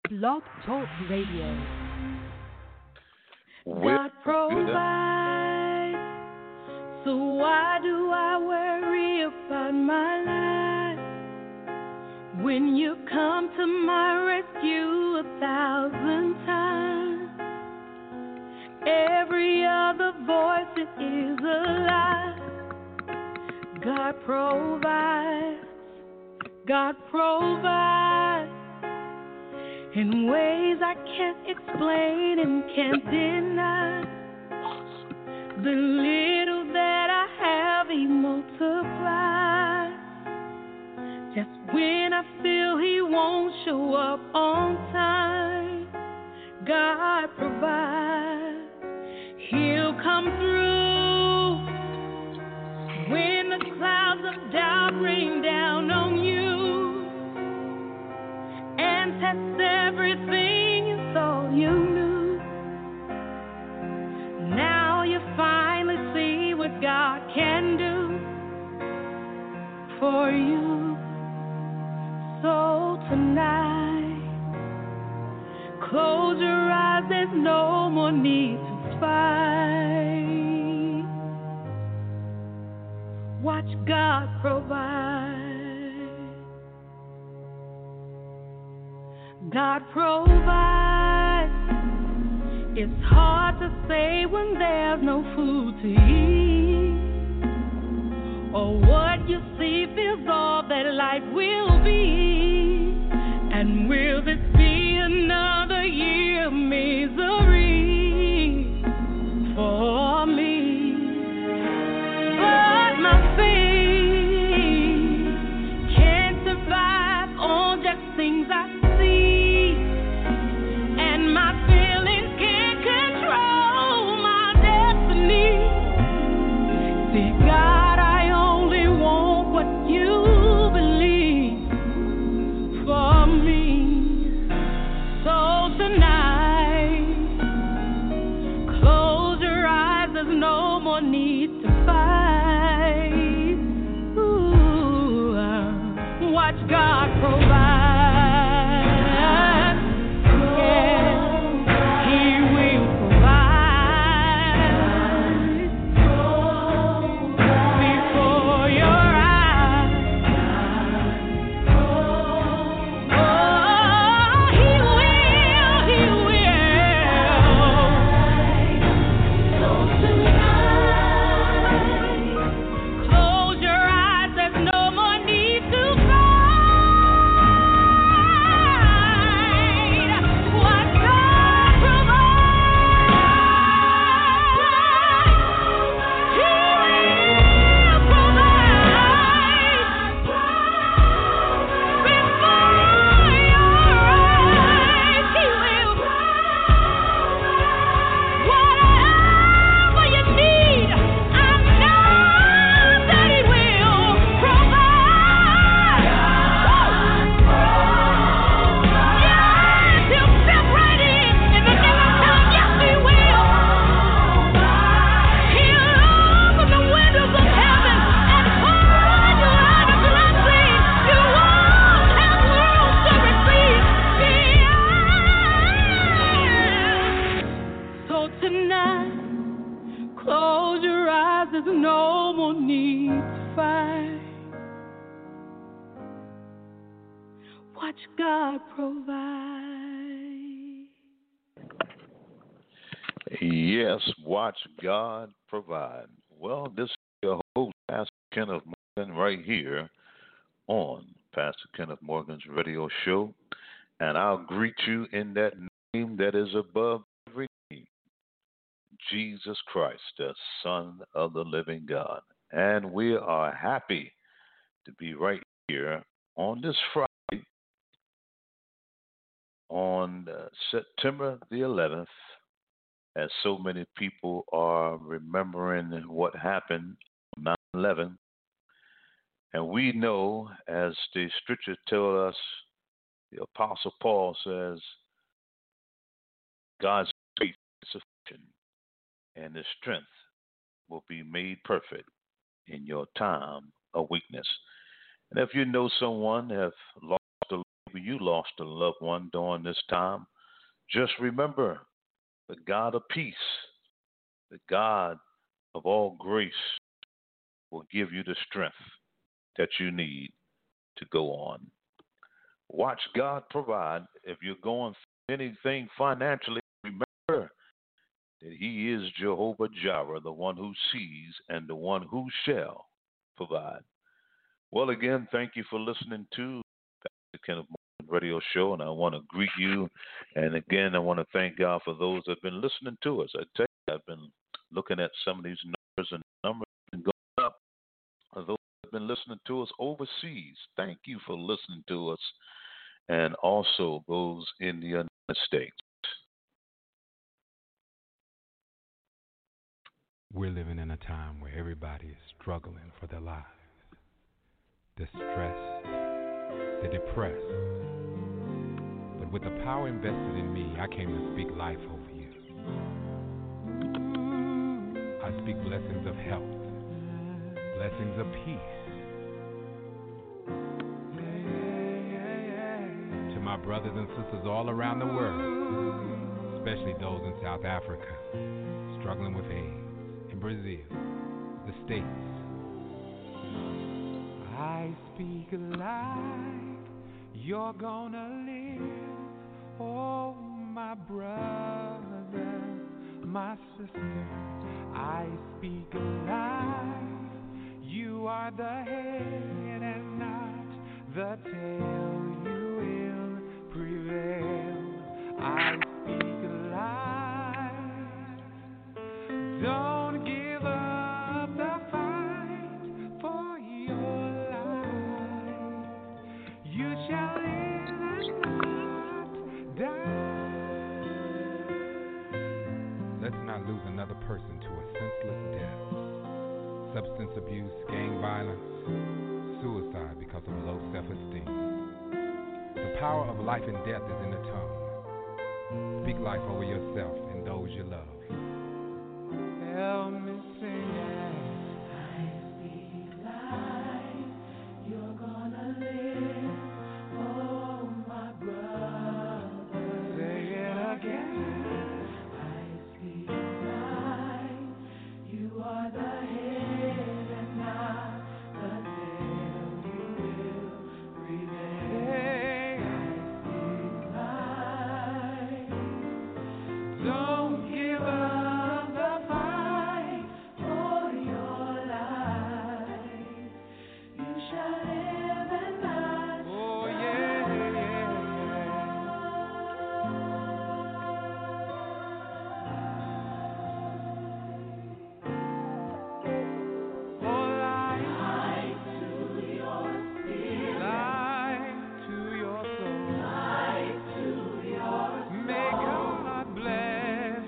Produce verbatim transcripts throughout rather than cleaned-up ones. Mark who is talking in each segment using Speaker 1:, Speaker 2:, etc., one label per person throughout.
Speaker 1: Blog Talk Radio.
Speaker 2: Well,
Speaker 3: God
Speaker 2: good.
Speaker 3: provides, so why do I worry about my life? When you come to my rescue a thousand times, every other voice it is a lie. God provides, God provides in ways I can't explain and can't deny. The little that I have He multiplies. Just when I feel He won't show up on time, God provides. He'll come through when the clouds of doubt rain down on you and test everything you thought you knew. Now you finally see what God can do for you. So tonight, close your eyes, there's no more need to fight. Watch God provide. God provides. It's hard to say when there's no food to eat, or what you see feels all that life will be. And will this be another year of misery for me? But my faith can't survive on just things I see, and my feelings can't control my destiny. See, God, I only want what you believe for me. So tonight, close your eyes, there's no more need to fight. Ooh, watch God provide. Yeah, He will provide before your eyes. Oh, He will, He will. So tonight, close your eyes, there's no more need to fight. Watch God provide. He will provide before your eyes. He will. Whatever you need, I know that He will provide. Yes, He'll step right in in the nick of time. Yes, He will. He'll open the windows of heaven and pour you out a blessing you won't have room to receive. Yeah. So tonight, close your eyes, there's no more need to fight. Watch God provide.
Speaker 2: Yes, watch God provide. Well, this is your host, Pastor Kenneth Morgan, right here on Pastor Kenneth Morgan's radio show. And I'll greet you in that name that is above every name, Jesus Christ, the Son of the living God. And we are happy to be right here on this Friday, on uh, September the eleventh, as so many people are remembering what happened on nine eleven. And we know, as the scripture tells us, the Apostle Paul says, God's grace is sufficient, and His strength will be made perfect in your time of weakness. And if you know someone have lost a loved maybe you lost a loved one during this time. Just remember the God of peace, the God of all grace will give you the strength that you need to go on. Watch God provide. If you're going through anything financially, remember that He is Jehovah Jireh, the one who sees and the one who shall provide. Well, again, thank you for listening to the Kenneth Morgan Radio Show, and I want to greet you. And again, I want to thank God for those that have been listening to us. I tell you, I've been looking at some of these numbers, and numbers have been going up. For those that have been listening to us overseas, thank you for listening to us, and also those in the United States.
Speaker 4: We're living in a time where everybody is struggling for their lives. The stressed, the depressed. But with the power invested in me, I came to speak life over you. I speak blessings of health, blessings of peace. To my brothers and sisters all around the world, especially those in South Africa, struggling with AIDS, in Brazil, the States. I speak life, you're gonna live, oh my brother, my sister. I speak life, you are the head and not the tail, you will prevail. I speak life, don't give up the fight for your life. You shall live and not die. Let's not lose another person to a senseless death. Substance abuse, gang violence, suicide because of low self-esteem. The power of life and death is in the tongue. Speak life over yourself and those you love. Help me sing it. I speak life, you're gonna live, oh my brother. Say it again. I speak life, you are the head and not the tail, you will prevail. Hey. I speak life, don't give up the fight for your life. You shall live and not oh, yeah, yeah, yeah. Oh, life to your spirit, life to your soul, life to your soul. May God bless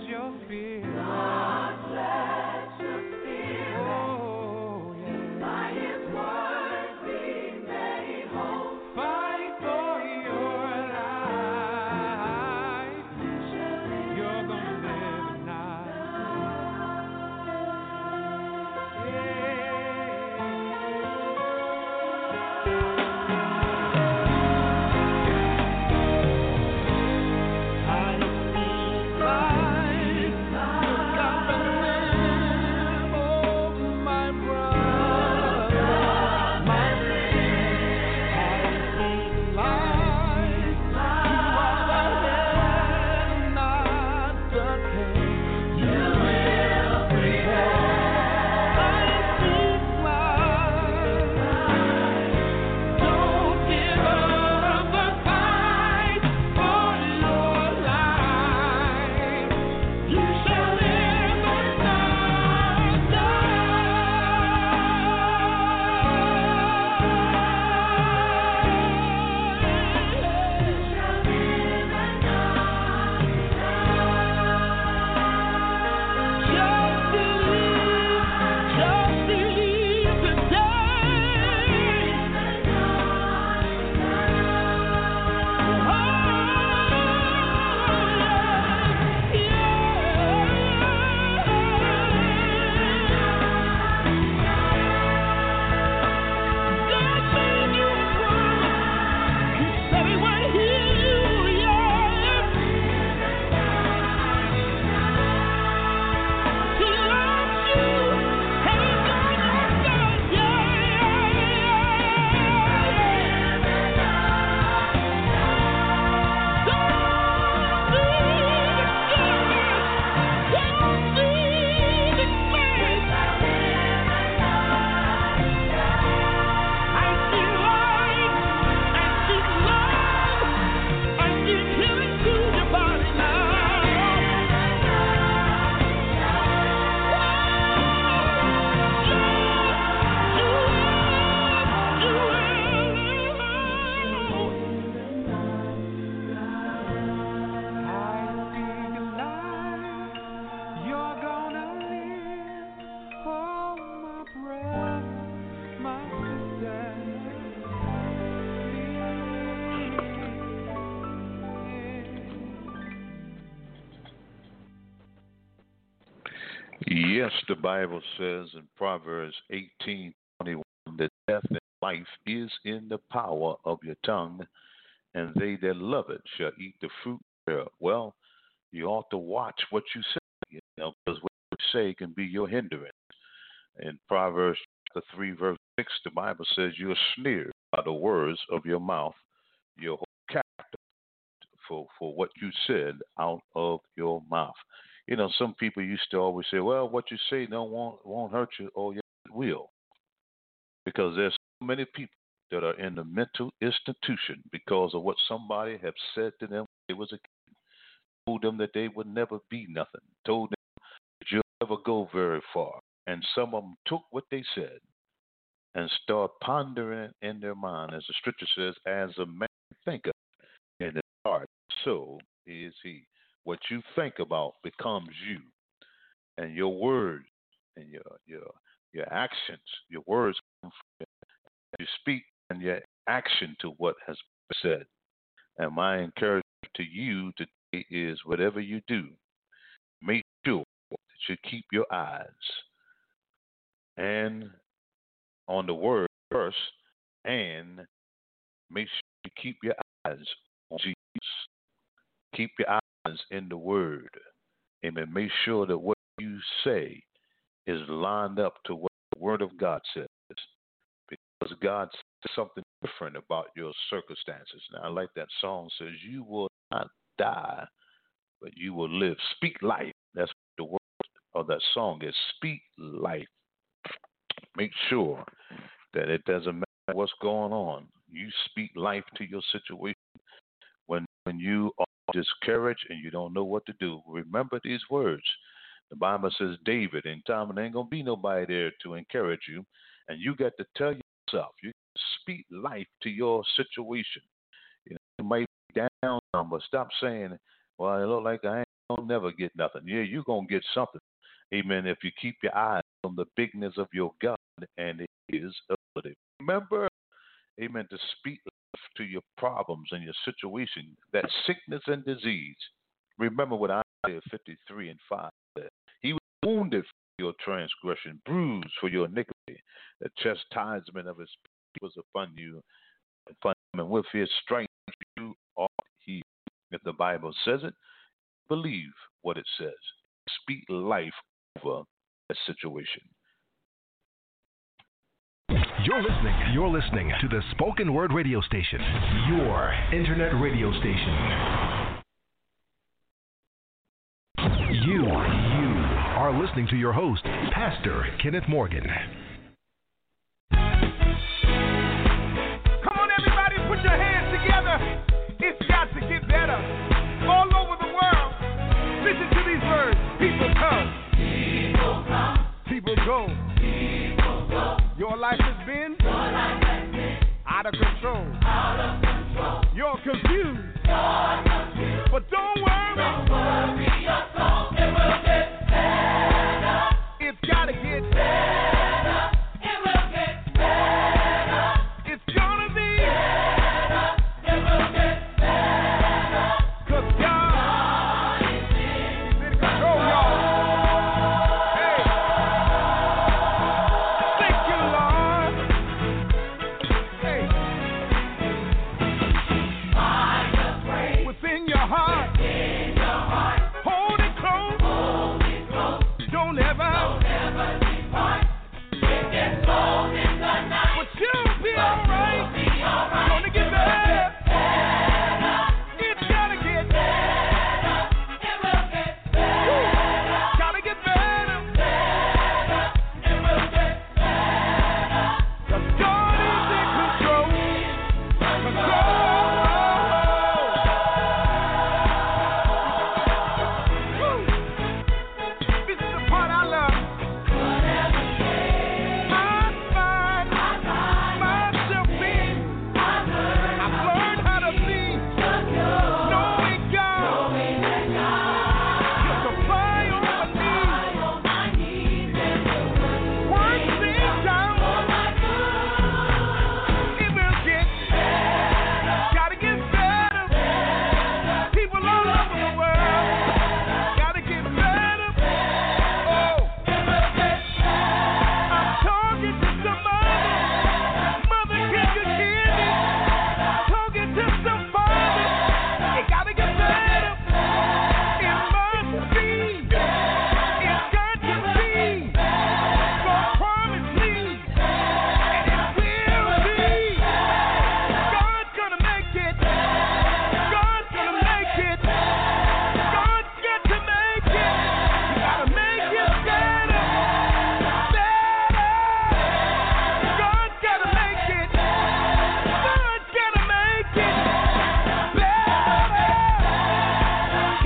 Speaker 2: Yes, the Bible says in Proverbs eighteen twenty-one that death and life is in the power of your tongue, and they that love it shall eat the fruit thereof. Well, you ought to watch what you say, you know, because what you say can be your hindrance. In Proverbs chapter three, verse six, the Bible says you are snared by the words of your mouth, your whole character for, for what you said out of your mouth. You know, some people used to always say, well, what you say don't won't, won't hurt you. Oh, yes, it will. Because there's so many people that are in the mental institution because of what somebody have said to them when they was a kid, told them that they would never be nothing, told them that you'll never go very far. And some of them took what they said and start pondering it in their mind. As the scripture says, as a man thinketh in his heart, so is he. What you think about becomes you. And your words and your your your actions, your words come from you speak and your action to what has been said. And my encouragement to you today is whatever you do, make sure that you keep your eyes and on the word first, and make sure you keep your eyes on Jesus. Keep your eyes in the word. Amen. Make sure that what you say is lined up to what the word of God says. Because God says something different about your circumstances. Now, I like that song says, you will not die, but you will live. Speak life. That's what the word of that song is. Speak life. Make sure that it doesn't matter what's going on. You speak life to your situation. When when you are discouraged and you don't know what to do, remember these words. The Bible says, David, in time, and there ain't going to be nobody there to encourage you. And you got to tell yourself, you speak life to your situation. You know, you might be down, but stop saying, well, it look like I ain't going to never get nothing. Yeah, you're going to get something. Amen. If you keep your eyes on the bigness of your God and His ability. Remember, amen, to speak life to your problems and your situation, that sickness and disease. Remember what Isaiah fifty-three and five said. He was wounded for your transgression, bruised for your iniquity. The chastisement of His peace was upon you, upon Him, and with His strength you are healed. If the Bible says it, believe what it says. Speak life over a situation.
Speaker 5: You're listening. You're listening to the Spoken Word Radio Station, your internet radio station. You, you are listening to your host, Pastor Kenneth Morgan.
Speaker 4: Come on, everybody, put your hands together. It's got to get better. All over the world, listen to these words. People come. People come. People go. People go. Your life has been, Your life has been out of control. Out of control. You're confused. You're confused. But don't worry. Don't worry your soul. It will get better. It's gotta get better.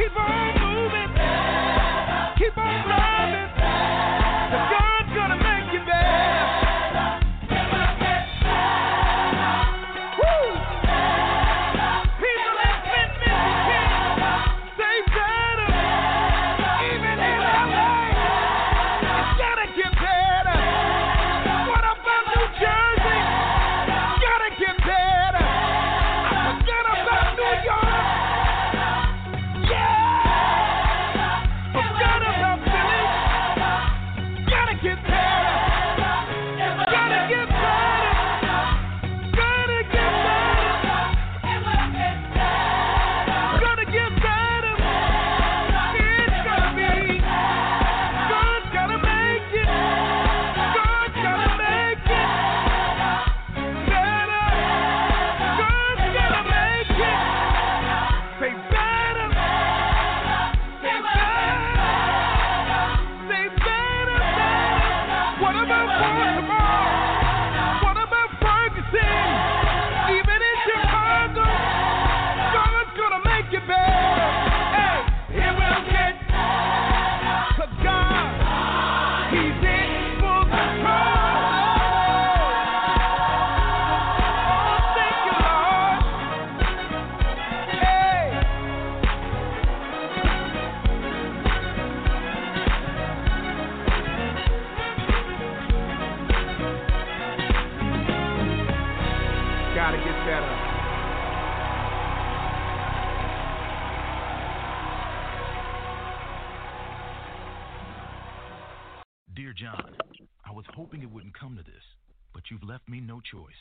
Speaker 6: Keep on moving. Keep on loving. The God's gonna make you better. Woo! People have been missing. Say better. Even in L A, it's gotta get better. What about New Jersey? Gotta get better. I forgot about New York.
Speaker 7: Dear John, I was hoping it wouldn't come to this, but you've left me no choice.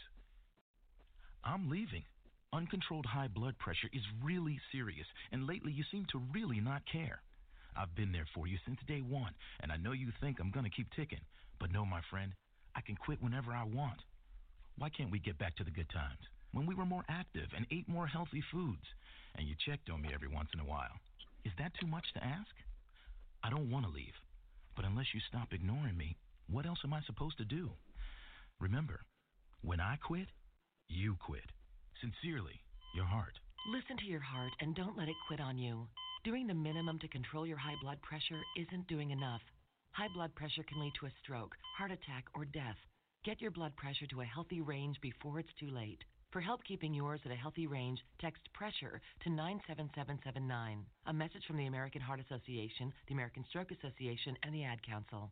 Speaker 7: I'm leaving. Uncontrolled high blood pressure is really serious, and lately you seem to really not care. I've been there for you since day one, and I know you think I'm going to keep ticking, but no, my friend, I can quit whenever I want. Why can't we get back to the good times, when we were more active and ate more healthy foods, and you checked on me every once in a while? Is that too much to ask? I don't want to leave. But unless you stop ignoring me, what else am I supposed to do? Remember, when I quit, you quit. Sincerely, your heart.
Speaker 8: Listen to your heart and don't let it quit on you. Doing the minimum to control your high blood pressure isn't doing enough. High blood pressure can lead to a stroke, heart attack, or death. Get your blood pressure to a healthy range before it's too late. For help keeping yours at a healthy range, text PRESSURE to nine seven seven seven nine. A message from the American Heart Association, the American Stroke Association, and the Ad Council.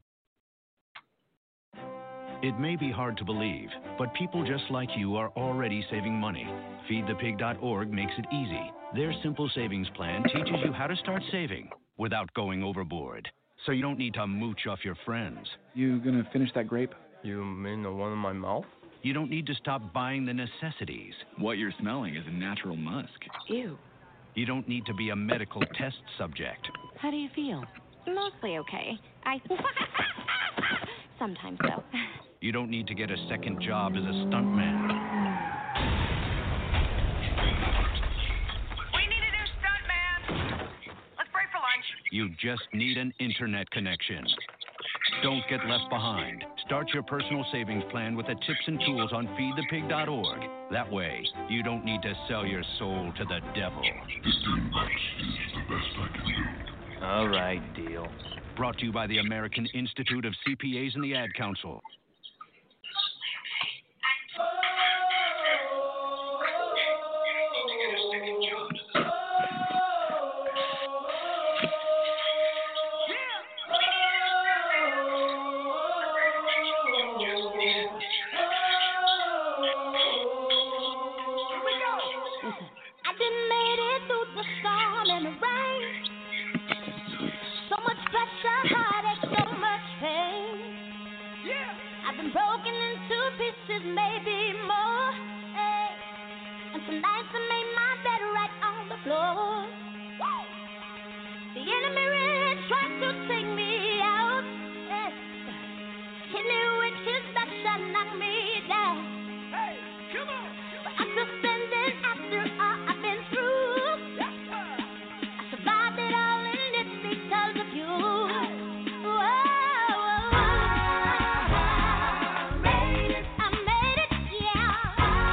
Speaker 9: It may be hard to believe, but people just like you are already saving money. feed the pig dot org makes it easy. Their simple savings plan teaches you how to start saving without going overboard. So you don't need to mooch off your friends.
Speaker 10: You gonna finish that grape?
Speaker 11: You mean the one in my mouth?
Speaker 9: You don't need to stop buying the necessities.
Speaker 12: What you're smelling is a natural musk.
Speaker 8: Ew.
Speaker 9: You don't need to be a medical test subject.
Speaker 8: How do you feel?
Speaker 13: Mostly okay. I... Sometimes, though.
Speaker 9: You don't need to get a second job as a stuntman.
Speaker 14: We need a new stuntman. Let's break for lunch.
Speaker 9: You just need an internet connection. Don't get left behind. Start your personal savings plan with the tips and tools on feed the pig dot org. That way, you don't need to sell your soul to the devil.
Speaker 15: fifteen bucks is the best I can do.
Speaker 11: All right, deal.
Speaker 9: Brought to you by the American Institute of C P As and the Ad Council.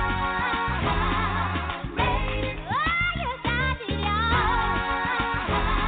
Speaker 13: Yeah.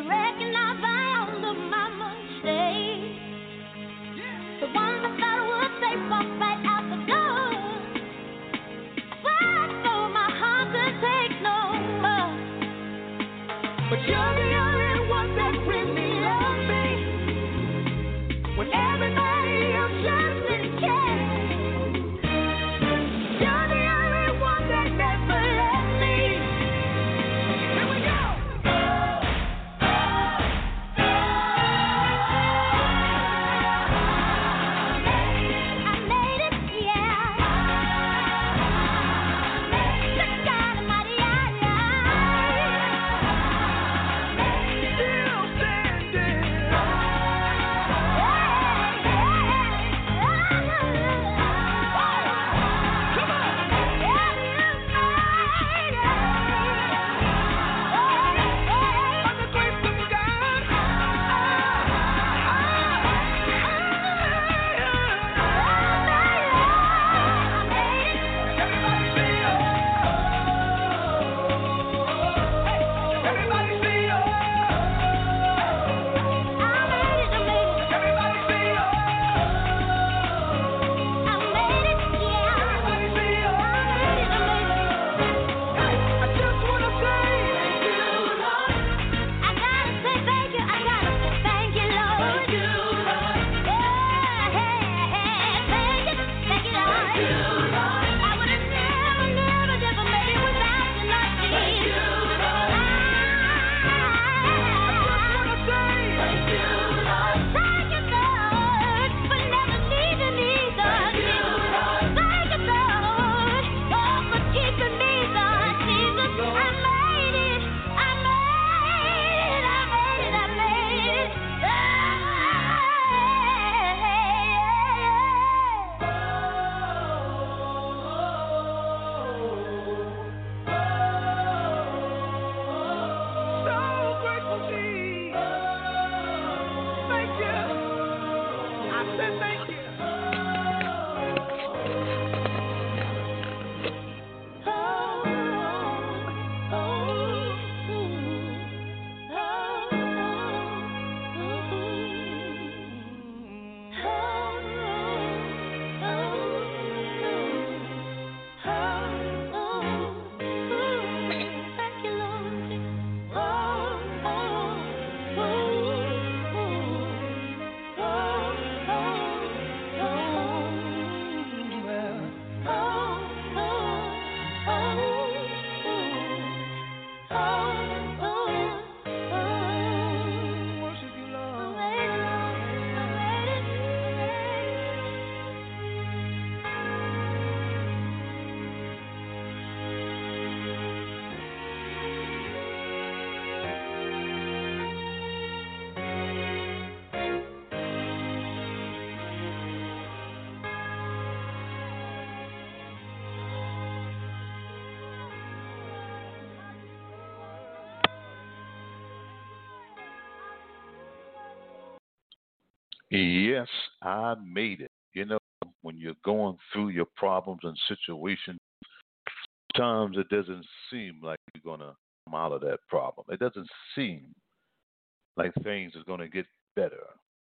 Speaker 2: Yes, I made it. You know, when you're going through your problems and situations, sometimes it doesn't seem like you're going to come out of that problem. It doesn't seem like things are going to get better.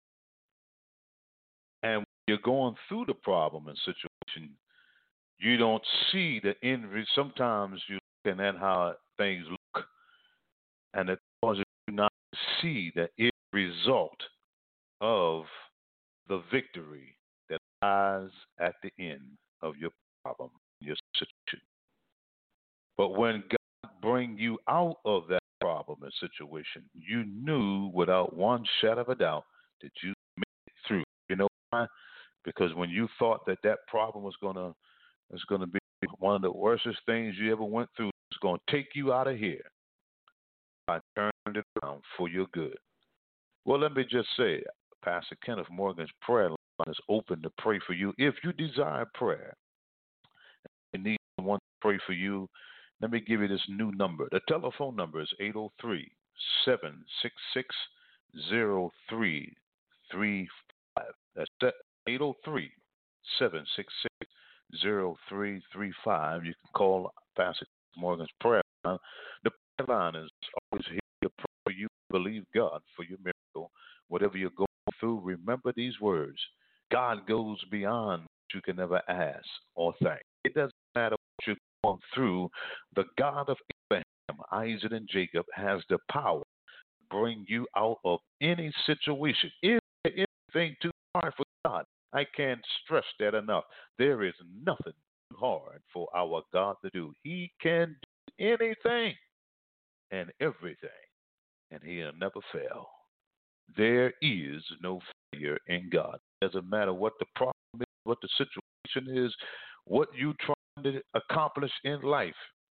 Speaker 2: And when you're going through the problem and situation, you don't see the end result. Sometimes you're looking at how things look, and it causes you not to see the end result of the victory that lies at the end of your problem, your situation. But when God brings you out of that problem and situation, you knew without one shadow of a doubt that you made it through. You know why? Because when you thought that that problem was gonna was gonna be one of the worstest things you ever went through, it's gonna take you out of here, I turned it around for your good. Well, let me just say, Pastor Kenneth Morgan's prayer line is open to pray for you. If you desire prayer and need someone to pray for you, let me give you this new number. The telephone number is eight oh three, seven six six, oh three three five. That's eight oh three, seven six six, oh three three five. You can call Pastor Morgan's prayer line. The prayer line is always here to pray for you, believe believe God for your miracle. Whatever you're going through, remember these words. God goes beyond what you can ever ask or think. It doesn't matter what you're going through. The God of Abraham, Isaac, and Jacob has the power to bring you out of any situation. Is there anything too hard for God? I can't stress that enough. There is nothing too hard for our God to do. He can do anything and everything, and he'll never fail. There is no failure in God. It doesn't matter what the problem is, what the situation is, what you're trying to accomplish in life.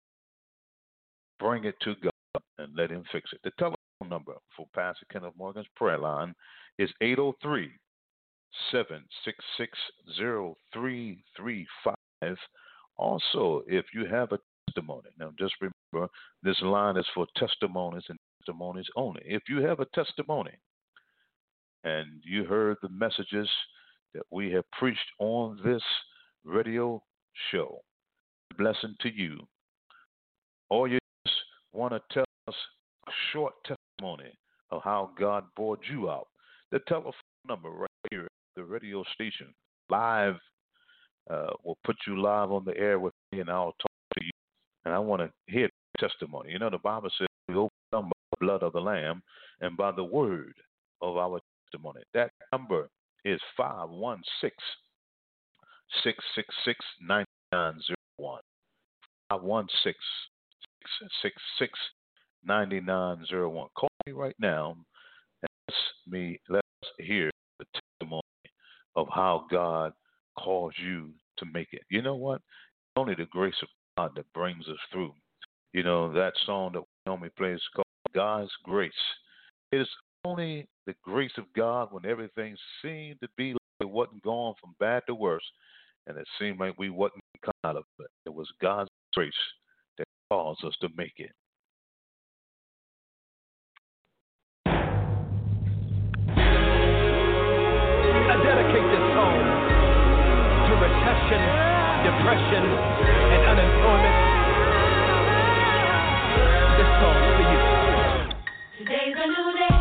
Speaker 2: Bring it to God and let him fix it. The telephone number for Pastor Kenneth Morgan's prayer line is eight oh three, seven six six, oh three three five. Also, if you have a testimony, now just remember, this line is for testimonies and testimonies only. If you have a testimony and you heard the messages that we have preached on this radio show, blessing to you, or you just want to tell us a short testimony of how God brought you out, the telephone number right here, the radio station, live, uh, will put you live on the air with me, and I'll talk to you. And I want to hear testimony. You know, the Bible says we overcome by the blood of the Lamb and by the word of our testimony. That number is five one six, six six six, nine nine zero one. five one six, six six six, nine nine zero one. Call me right now and let's, me, let's hear the testimony of how God calls you to make it. You know what? Only the grace of God that brings us through. You know, that song that we normally play is called God's Grace. It is only the grace of God when everything seemed to be like it wasn't going from bad to worse, and it seemed like we wasn't coming out of it. It was God's grace that caused us to make it.
Speaker 6: I dedicate this song to recession, depression, and unemployment. This song's for you.
Speaker 3: Today's a new day,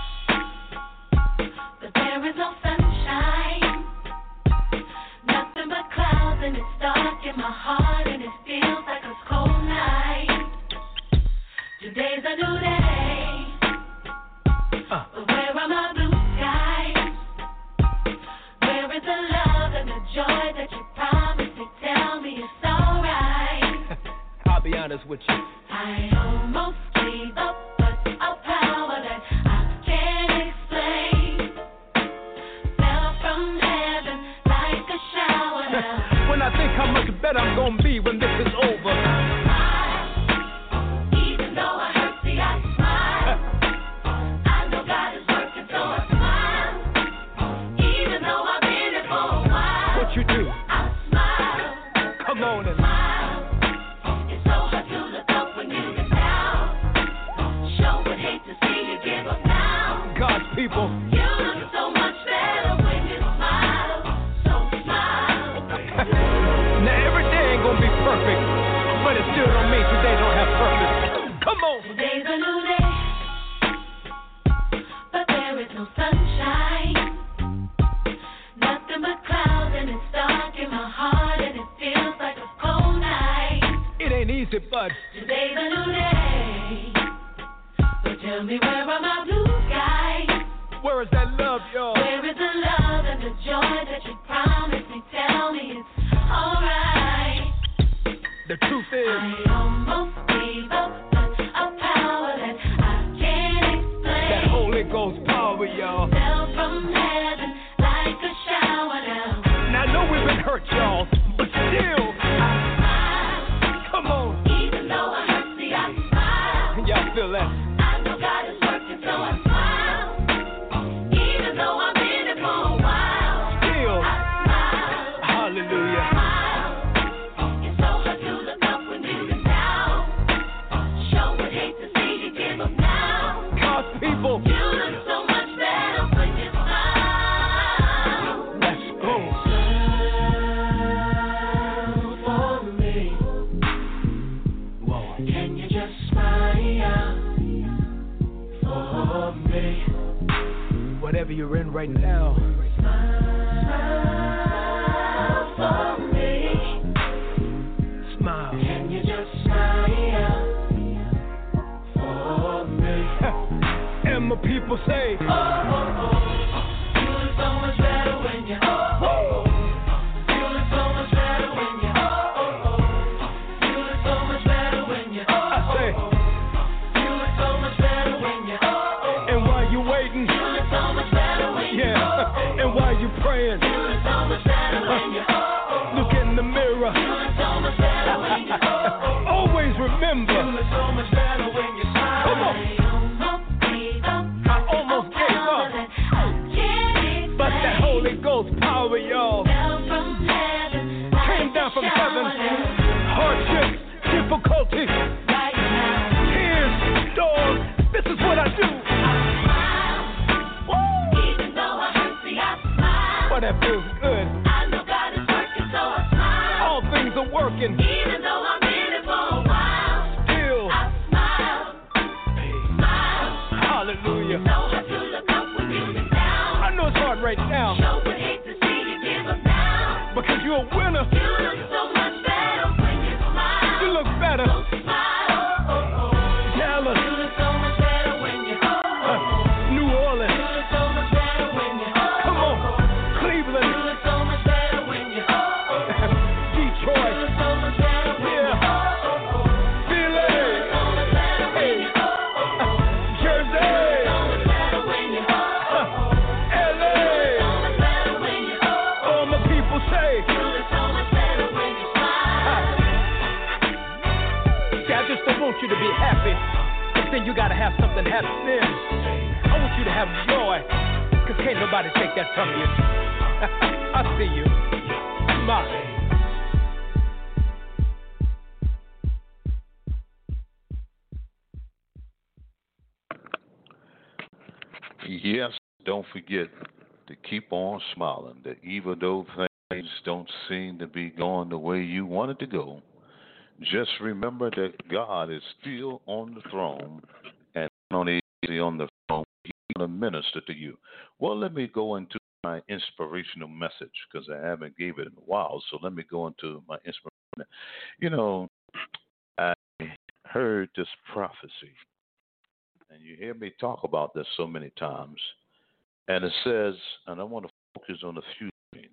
Speaker 3: but there is no sunshine. Nothing but clouds, and it's dark in my heart, and it feels like a cold night. Today's a new day, uh. but where are my blue skies? Where is the love and the joy that you promised me? Tell me it's alright.
Speaker 6: I'll be honest with you.
Speaker 3: I almost gave up, but a power that I can't explain fell from heaven like a shower.
Speaker 6: When I think how much better I'm gonna be when this is over.
Speaker 3: Even though I hurt, see, I smile. I know God is working, so I smile. Even though I've been here for a while.
Speaker 6: What you do?
Speaker 3: I smile.
Speaker 6: Come on and
Speaker 3: smile. It's so hard to look up when you get down. Sure would hate to see you give up now.
Speaker 6: God's people.
Speaker 3: You look so much better when you smile. So smile.
Speaker 6: Now every day ain't gonna be perfect, but it still don't mean today don't have purpose. Come on.
Speaker 3: Today's a new day, but there is no sunshine. Nothing but clouds, and it's dark in my heart, and it feels like a cold night.
Speaker 6: It ain't easy, but
Speaker 3: today's a new day. So tell me, where are my blue skies?
Speaker 6: Where is that love, y'all?
Speaker 3: Where is the love and the joy that you promised me? Tell me it's alright.
Speaker 6: The truth is,
Speaker 3: I almost gave up, but a power that I can't explain.
Speaker 6: That Holy Ghost power, y'all.
Speaker 3: Fell from heaven like a shower down.
Speaker 6: Now I know we've been hurt, y'all, but still,
Speaker 3: I smile.
Speaker 6: Come on.
Speaker 3: Even though I hurt, see, I smile.
Speaker 6: Y'all feel that?
Speaker 3: I know God is working, so I smile. Even though I've been here for a while.
Speaker 6: Still,
Speaker 3: I smile.
Speaker 6: Hallelujah. People.
Speaker 3: You look so much better when you smile.
Speaker 6: Let's go.
Speaker 3: Smile for me. Whoa. Can you just smile for
Speaker 6: whatever you're in right now.
Speaker 3: Smile for me.
Speaker 6: Smile.
Speaker 3: Can you just smile for me?
Speaker 6: And my people say,
Speaker 3: oh, oh, oh. You look so much better when you, oh, oh, oh. You look so much better when you, oh, oh, oh. You look so much better when you, oh, oh, oh.
Speaker 6: I say,
Speaker 3: you look so much better when you, oh, oh, oh.
Speaker 6: and while you waiting,
Speaker 3: you look so much better when you,
Speaker 6: yeah,
Speaker 3: oh, oh, oh.
Speaker 6: and while you praying,
Speaker 3: you look so much better when you, oh, oh, oh.
Speaker 6: look in the mirror.
Speaker 3: You look so much better when you, oh, oh, oh.
Speaker 6: Always remember,
Speaker 3: you look so much better when you smile.
Speaker 6: Come on. I almost gave up, but that Holy Ghost power, y'all, came down from heaven. Hardships, difficulties, tears, storms. This is what I do.
Speaker 3: Even though I hurt, see, I smile.
Speaker 6: But that feels good.
Speaker 3: I know God is working, so I smile.
Speaker 6: All things are working.
Speaker 3: Even though I'm in it for a while,
Speaker 6: Still,
Speaker 3: I smile. Smile.
Speaker 6: hallelujah.
Speaker 3: Know how to look up when you've been down.
Speaker 6: I know it's hard right now,
Speaker 3: Sure would hate to see you give up now.
Speaker 6: because you're a winner.
Speaker 3: You look so much better when you smile.
Speaker 6: You look better.
Speaker 3: So smile. Oh, oh, oh.
Speaker 6: Dallas,
Speaker 3: You look so much better when you, oh, oh, oh.
Speaker 6: New
Speaker 3: You
Speaker 6: Orleans,
Speaker 3: look so much better when you, oh,
Speaker 6: come
Speaker 3: oh,
Speaker 6: on,
Speaker 3: oh. You
Speaker 6: Cleveland,
Speaker 3: look so much better when you, oh, oh, oh. You
Speaker 6: Detroit,
Speaker 3: look so much better when you,
Speaker 6: yeah,
Speaker 3: oh, oh, oh.
Speaker 6: Philly,
Speaker 3: So much better when you, oh, oh, oh.
Speaker 6: Jersey,
Speaker 3: So much better when you, oh, oh, oh.
Speaker 6: L A.
Speaker 3: So much better when you, oh, oh,
Speaker 6: All my people say,
Speaker 3: you look so much better when you smile.
Speaker 6: see, I just don't want you to be happy, but then you gotta have something happening. I want you to have joy, cause can't nobody take that from you. I see you. Smile.
Speaker 2: Yes, don't forget to keep on smiling. That even though things don't seem to be going the way you want it to go, just remember that God is still on the throne, and not only is He on the throne, He's going to minister to you. Well, let me go into my inspirational message because I haven't gave it in a while. So let me go into my inspiration. You know, I heard this prophecy, and you hear me talk about this so many times. And it says, and I want to focus on a few things.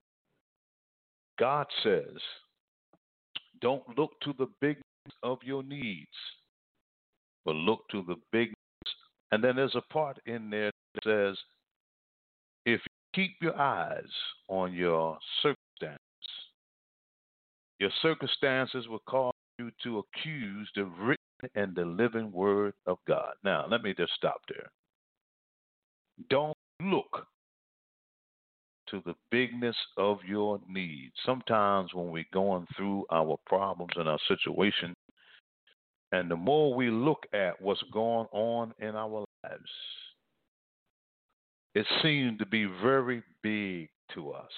Speaker 2: God says, don't look to the bigness of your needs, but look to the bigness. And then there's a part in there that says, if you keep your eyes on your circumstances, your circumstances will cause you to accuse the written and the living word of God. Now, let me just stop there. Don't look to the bigness of your needs. Sometimes when we're going through our problems and our situation, and the more we look at what's going on in our lives, it seems to be very big to us.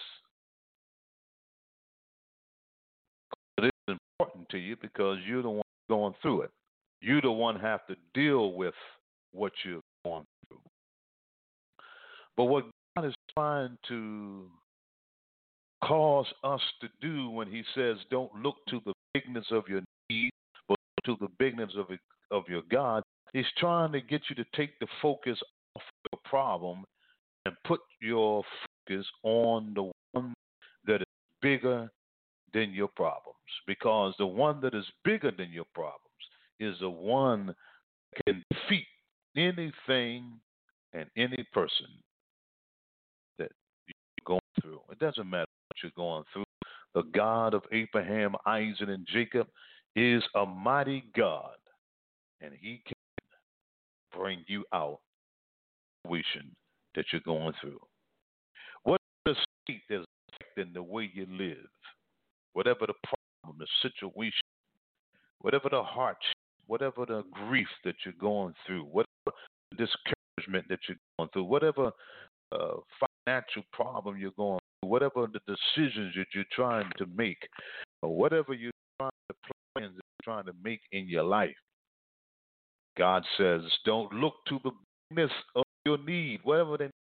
Speaker 2: It is important to you because you're the one going through it. You're the one have to deal with what you're going through. But what God is trying to cause us to do when He says, don't look to the bigness of your need, but to the bigness of, it, of your God, He's trying to get you to take the focus off the problem and put your focus on the one that is bigger than your problems. Because the one that is bigger than your problems is the one that can defeat anything and any person that you're going through. It doesn't matter what you're going through. The God of Abraham, Isaac, and Jacob is a mighty God, and He can bring you out of the situation that you're going through. Whatever the state that's affecting the way you live, whatever the problem, the situation, whatever the hardship, whatever the grief that you're going through, whatever the discouragement that you're going through, whatever uh, financial problem you're going through, whatever the decisions that you're trying to make, or whatever you're trying to plans that you're trying to make in your life, God says, don't look to the bigness of your need, whatever the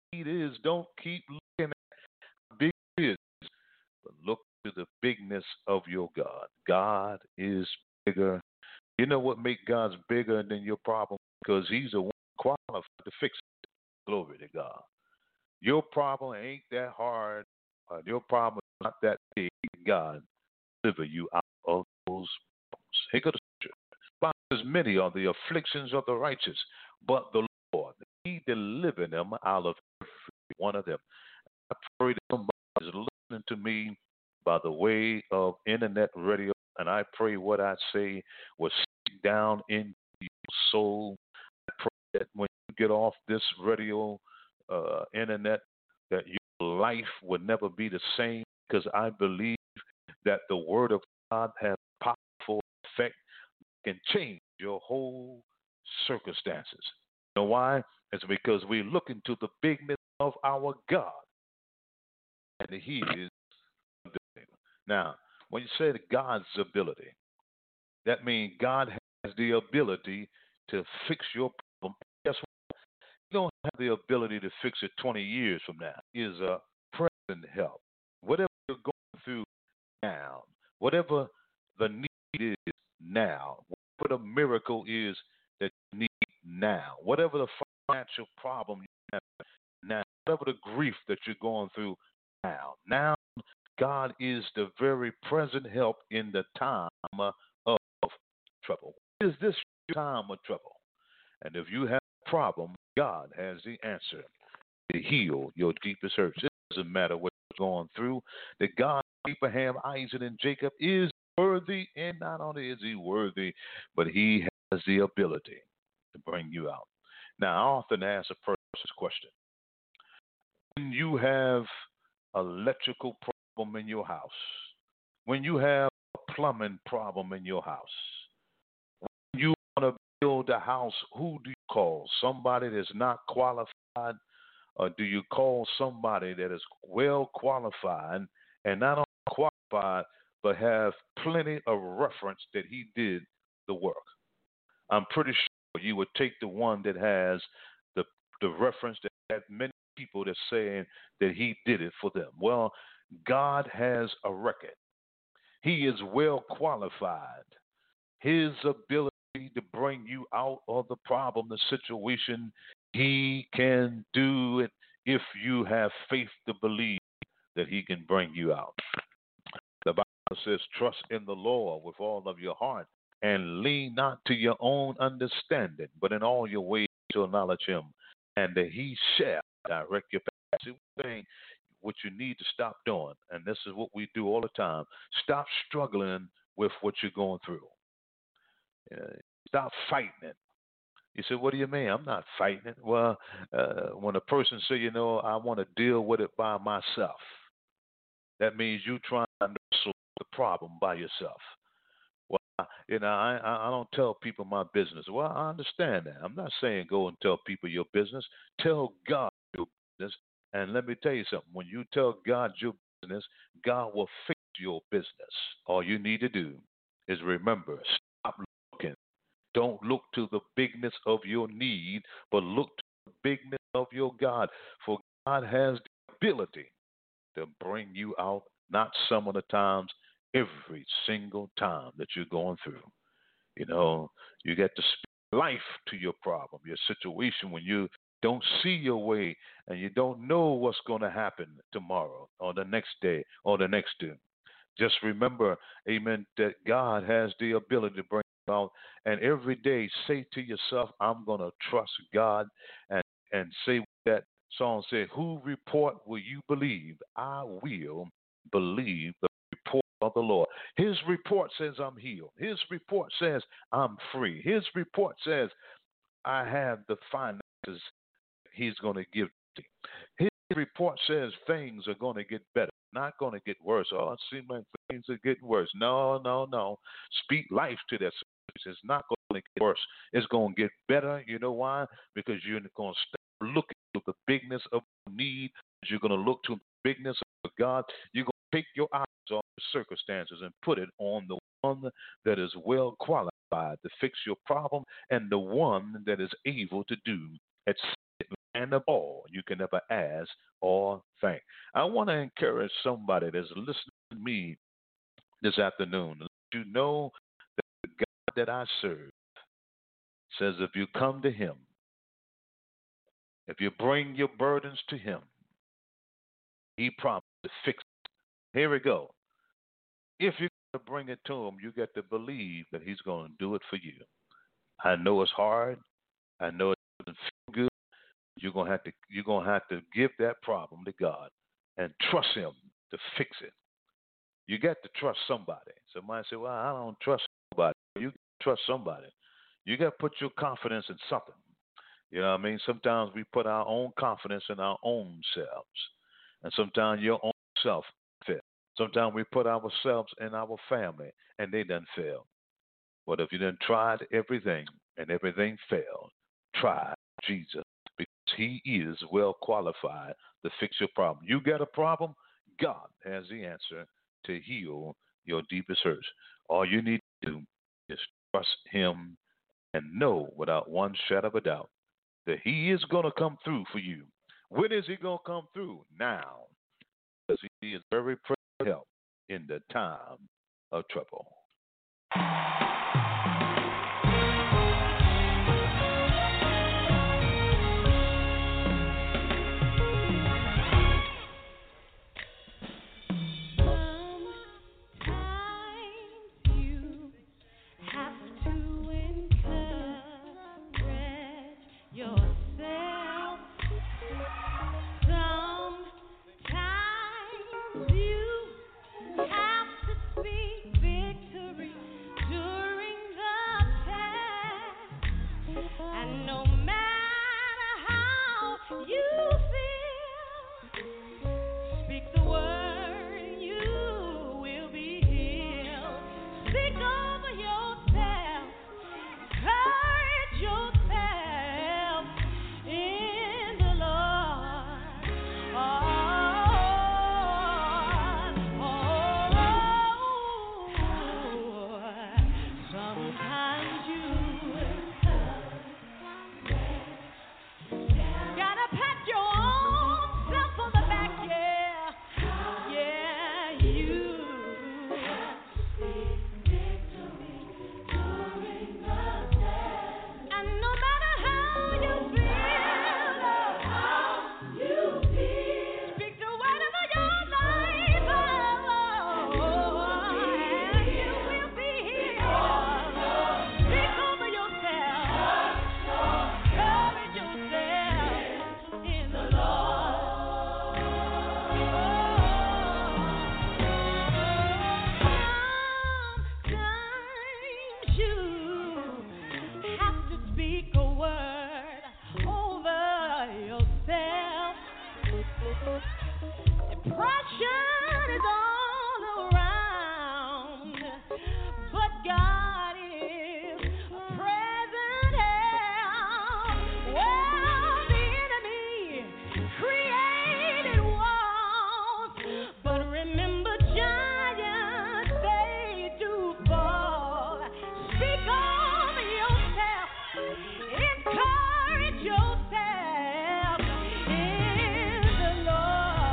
Speaker 2: need is. Don't keep looking at how big it is, but look to the bigness of your God. God is bigger. You know what makes God bigger than your problem? Because he's the one qualified to fix it. Glory to God. Your problem ain't that hard. Uh, your problem is not that big. God deliver you out of those problems. Here goes the scripture. Bible says, many are the afflictions of the righteous, but the Lord, he delivered them out of every one of them. I pray that somebody is listening to me by the way of internet radio, and I pray what I say will sink down into your soul. I pray that when you get off this radio, uh, internet, that your life will never be the same, because I believe that the Word of God has a powerful effect, can change your whole circumstances. You know why? It's because we look into the bigness of our God, and He is ability. Now, when you say God's ability, that means God has the ability to fix your problem. Guess what? You don't have the ability to fix it twenty years from now. It is a present help. Whatever you're going through now, whatever the need is now, whatever the miracle is that you need now, whatever the financial problem you have now, whatever the grief that you're going through now, now God is the very present help in the time of trouble. Is this time of trouble? And if you have a problem, God has the answer to heal your deepest hurts. It doesn't matter what you're going through. The God of Abraham, Isaac, and Jacob is worthy, and not only is he worthy, but he has the ability to bring you out. Now, I often ask a person this question. When you have electrical problem in your house, when you have a plumbing problem in your house, when you want to build a house, who do you call? Somebody that's not qualified? Or do you call somebody that is well qualified and not only qualified, but have plenty of reference that he did the work? I'm pretty sure you would take the one that has the the reference that had many people that's saying that he did it for them. Well, God has a record. He is well qualified. His ability to bring you out of the problem, the situation, he can do it if you have faith to believe that he can bring you out. The Bible says, trust in the Lord with all of your heart and lean not to your own understanding, but in all your ways to acknowledge him, and that he shall direct your path. See, one thing, what you need to stop doing, and this is what we do all the time, stop struggling with what you're going through. Uh, stop fighting it. You say, what do you mean? I'm not fighting it. Well, uh, when a person say, you know, I want to deal with it by myself, that means you trying to solve the problem by yourself. Well, you know, I, I don't tell people my business. Well, I understand that. I'm not saying go and tell people your business. Tell God your business. And let me tell you something. When you tell God your business, God will fix your business. All you need to do is remember, stop looking. Don't look to the bigness of your need, but look to the bigness of your God. For God has the ability to bring you out, not some of the times, every single time that you're going through. You know, you get to speak life to your problem, your situation, when you don't see your way and you don't know what's going to happen tomorrow or the next day or the next day. Just remember, amen, that God has the ability to bring you out. And every day say to yourself, I'm going to trust God, and, and say what that song said, who report will you believe? I will believe the report of the Lord. His report says I'm healed. His report says I'm free. His report says I have the finances he's going to give to me. His report says things are going to get better, not going to get worse. Oh, it seems like things are getting worse. No, no, no. Speak life to that. It's not going to get worse. It's going to get better. You know why? Because you're going to start looking to the bigness of need. You're going to look to the bigness of God. You're going to take your eyes off the circumstances and put it on the one that is well qualified to fix your problem and the one that is able to do exceedingly and of all you can ever ask or think. I want to encourage somebody that's listening to me this afternoon. Let you know that the God that I serve says if you come to him, if you bring your burdens to him, he promised to fix it. Here we go. If you're going to bring it to him, you got to believe that he's going to do it for you. I know it's hard. I know it doesn't feel good. You're gonna have to you're gonna have to give that problem to God and trust him to fix it. You got to trust somebody. Somebody say, well, I don't trust nobody. You trust somebody. You got to put your confidence in something. You know what I mean? Sometimes we put our own confidence in our own selves. And sometimes your own self fails. Sometimes we put ourselves in our family and they done fail. But if you done tried everything and everything failed, try Jesus, because he is well qualified to fix your problem. You got a problem, God has the answer to heal your deepest hurts. All you need to do is trust him and know without one shadow of a doubt that he is going to come through for you. When is he going to come through? Now, because he is very present help in the time of trouble.
Speaker 3: Encourage yourself in the Lord.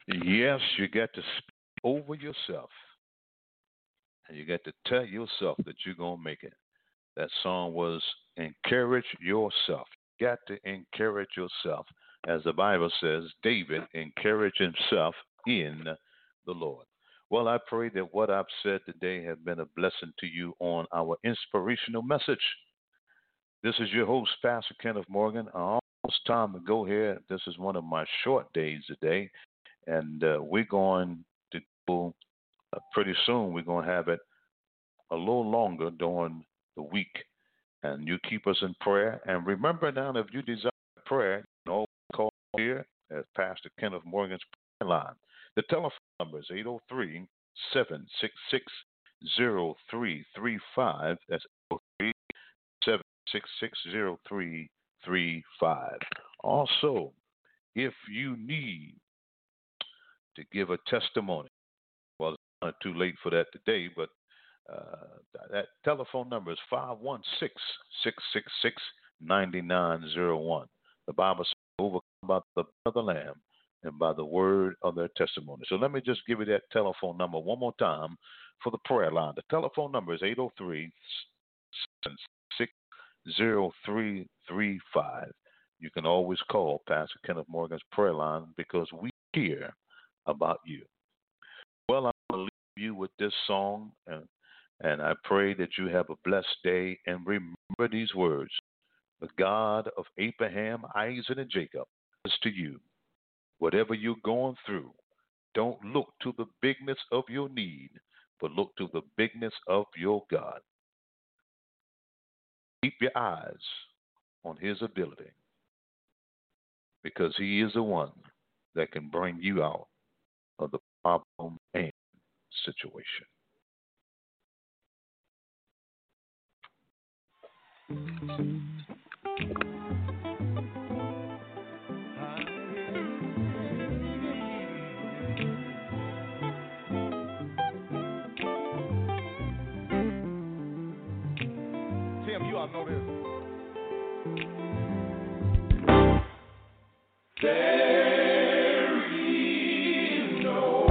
Speaker 2: Yes, you got to speak over yourself. And you got to tell yourself that you're going to make it. That song was encourage yourself. You got to encourage yourself. As the Bible says, David encouraged himself in the Lord. Well, I pray that what I've said today has been a blessing to you on our inspirational message. This is your host, Pastor Kenneth Morgan. Almost time to go here. This is one of my short days today, and uh, we're going to go uh, pretty soon. We're going to have it a little longer during the week, and you keep us in prayer. And remember now, if you desire prayer, you can always call here at Pastor Kenneth Morgan's prayer line. The telephone number is eight oh three, seven six six, oh three three five. That's eight oh three, seven six six, oh three three five. Also, if you need to give a testimony, well, it's not too late for that today, but Uh, that telephone number is five one six, six six six, nine nine zero one. The Bible says, overcome by the blood of the Lamb and by the word of their testimony. So let me just give you that telephone number one more time for the prayer line. The telephone number is eight oh three, seven six six, oh three three five. You can always call Pastor Kenneth Morgan's prayer line because we care about you. Well, I'm going to leave you with this song, and And I pray that you have a blessed day. And remember these words: the God of Abraham, Isaac, and Jacob is to you. Whatever you're going through, don't look to the bigness of your need, but look to the bigness of your God. Keep your eyes on his ability, because he is the one that can bring you out of the problem and situation.
Speaker 16: Tim, you all know this. There is no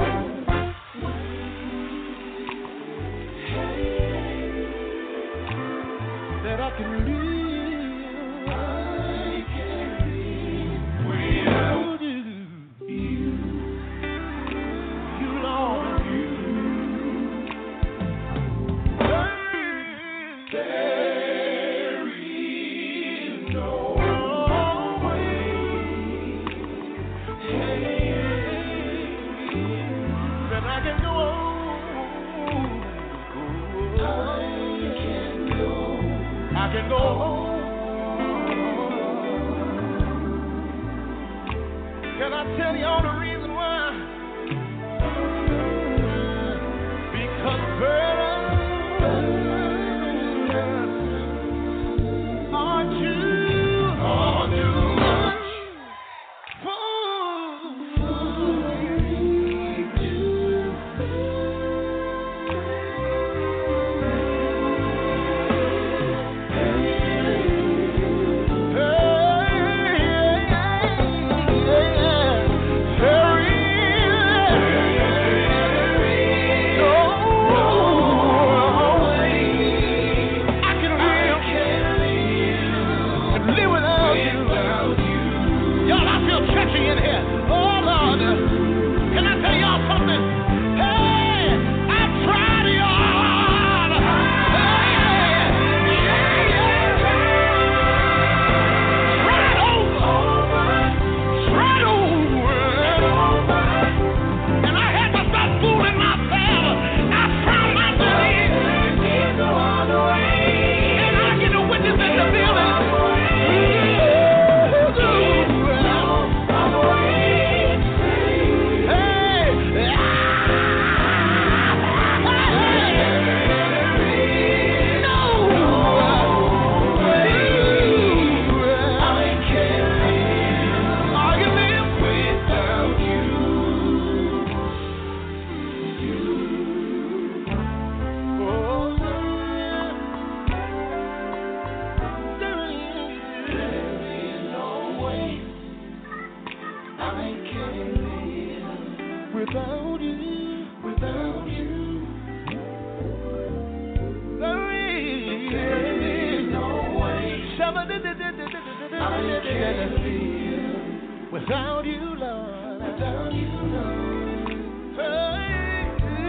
Speaker 16: that I can live, I can live without you, you, you, Lord, you. There is no way that I can go on. I can go home. Can I tell you all the reason why? Because burdens are too, are too much for me to bear. Yeah. without you, without you, there is, there is no way. I can't live without you, Lord, without you, Lord. Hey,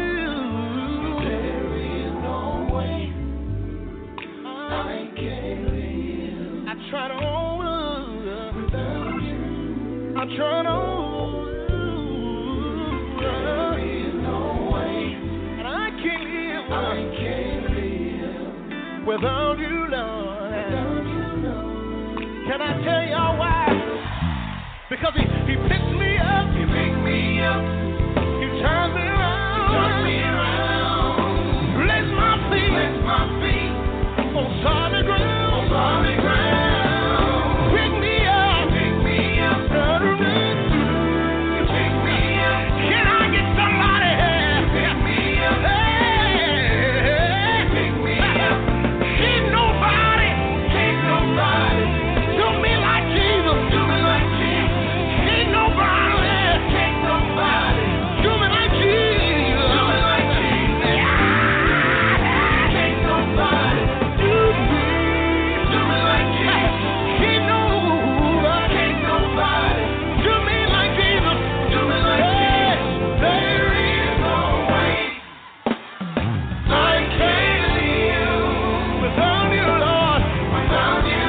Speaker 16: there is no way. I can't live. I try to without you. I try to. There is no way. And I can't live. I can't live without you, Lord. Without you, Lord. Can I tell y'all why? Because he, he picks me up. He picks me up. He turns me around. He turns me around. Place my feet. Place my feet on solid ground. On solid ground. Pick me up. Pick me up. You pick me up. Can I get somebody here? Pick me up. Hey, pick me up. Can't nobody, can't nobody do me like Jesus. Do me like Jesus. Can't nobody, can't nobody do me like Jesus. Do me like Jesus. Can't nobody do me, do me like Jesus. Can't nobody, can't nobody do me like Jesus. Do me like Jesus. There is no way. I can't live without you, Lord. Without you,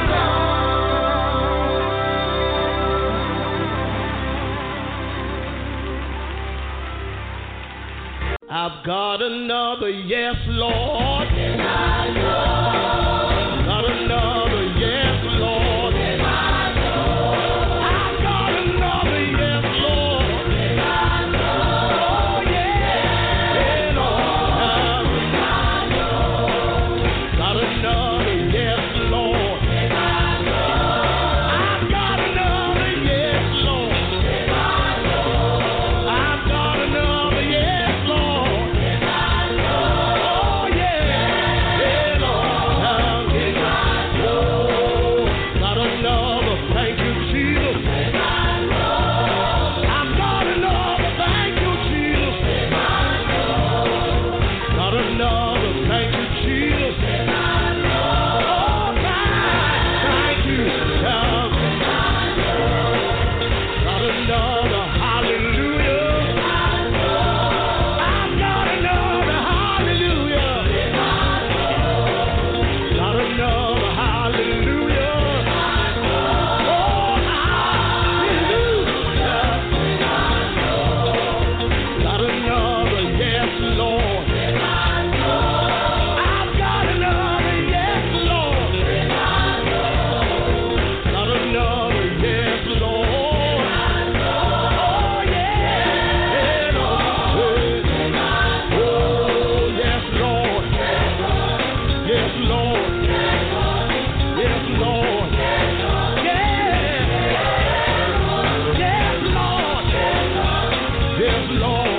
Speaker 16: Lord. I've got another yes, Lord. Yes, I know. Got another yes, Lord. Yes, I know. I've got another yes, Lord. Yes, I know. Oh, yeah. Lord. Yes, I know. Got another yes, Lord. Yes, I know. I've got another yes, Lord. Yes, I know. I've got another yes, Lord. Yes, I know. Oh, yeah. Lord. Yes, I know. Got another, thank you, Jesus. Yes, I know. I've got another, thank you, Jesus. Yes, I know. Got another, thank you, Jesus. Yes, I know. Oh, thank you, Jesus. Yes, I know. Got another, hallelujah. Yes, I know. I've got another, hallelujah. Yes, I know. Got another, hallelujah. Yes, I know. Oh, hallelujah. Yes, I know. Got another, yes, Lord. Yes, I know. I've got another, yes, Lord. Yes, I know. Got another, yes, Lord. Yes, I know. Oh, yeah. Lord. Oh, yes, Lord. Yes, Lord. Yes, Lord. Yeah. Yes, Lord. Yes, Lord.